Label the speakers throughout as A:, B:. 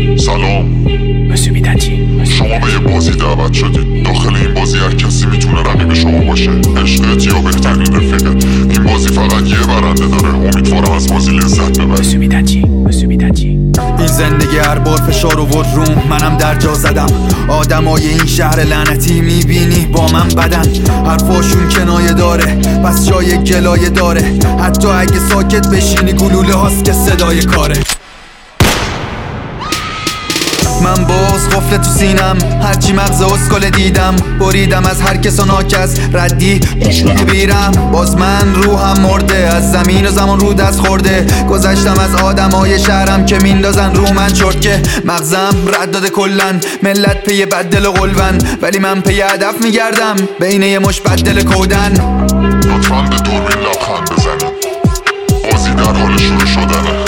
A: سلام، شما به یه بازی دعوت شدید. داخل این بازی هر کسی میتونه رقیب شما باشه، عشقت یا بهترین رفیقت. این بازی فقط یه برنده داره، امیدوارم از بازی لذت ببری.
B: این زندگی هر بار فشار آورد روم، منم در جا زدم. آدمای این شهر لعنتی میبینی با من بدن، حرفاشون کنایه داره پس جای گلایه داره. حتی اگه ساکت بشینی گلوله هاست که صدای کاره. من باز قفل تو سینم، هرچی مغز اسکل دیدم بریدم از هر کس و ناکس ردی بیرم. باز من روحم مرده، از زمین و زمان رو دست خورده. گذشتم از آدمای شهرم که میندازن رو من چرت که مغزم رد داده کلن. ملت پی بدل و قلون، ولی من پی هدف میگردم بین یه مش بدل کودن.
A: لطفاً به دوربین لبخند بزنیم، بازی در حال شروع شدنه.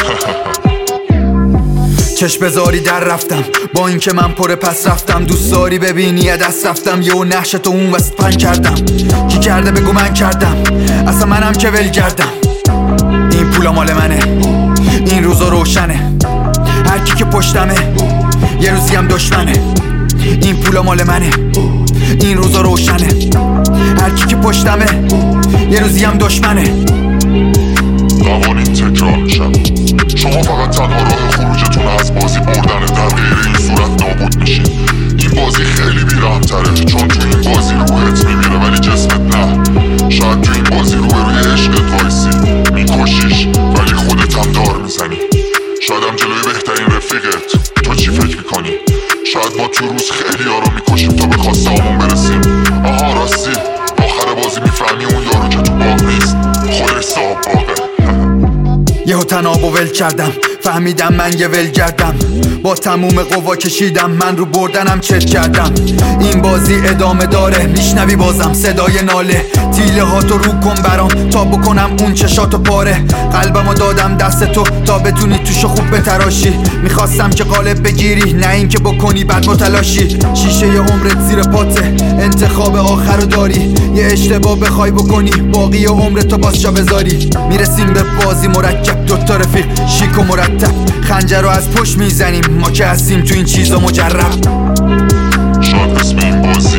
B: چشم بزاری در رفتم با اینکه من پر پس رفتم. دوست داری ببینی دست رفتم، یه نقشتو اون وسط پن کردم. کی کرده بگو من کردم، اصلا منم که ول کردم. این پولا مال منه، این روزا روشنه. هر کی که پشتمه یه روزی هم دشمنه. این پولا مال منه، این روزا روشنه. هر کی که پشتمه یه روزی هم دشمنه.
A: قوانین تکرار میشن، شما فقط تنها راه خروجتون از بازی بردنه. در غیر این صورت نابود میشین. این بازی خیلی بی‌رحم‌تره، چون تو این بازی روحت میمیره ولی جسمت نه. شاید تو این بازی روی عشقت وایسی میکشیش ولی خودت هم دار میزنی. شاید هم جلوی بهترین رفیقت. تو چی فکر میکنی؟ شاید ما تو روز خیلی یارو میکشیم تا به خواسته‌هامون برسیم. آها راستی، آخر بازی میفهمی اون یارو که تو باغ نیست، خودش صاحب باغه.
B: یهو تنابو ول کردم، فهمیدم من یه ولگردم. با تموم قوا کشیدم، من رو بردنم چت کردم. این بازی ادامه داره، میشنوی بازم صدای ناله. تیله هاتو رو کن برام تا بکنم اون چشاتو پاره. قلبمو دادم دست تو تا بتونی توشو خوب بتراشی. میخواستم که قالب بگیری، نه این که بکنی بعد متلاشی. شیشه ی عمرت زیر پاته، انتخاب آخرو داری. یه اشتباه بخوای بکنی، باقی عمرتو باز جا بذاری. میرسیم به بازی مرکب، دوتا رفیق شیک و مرتب. خنجر رو از پشت میزنیم، ما که هستیم تو این چیزا مجرب.
A: شاید اسم این بازی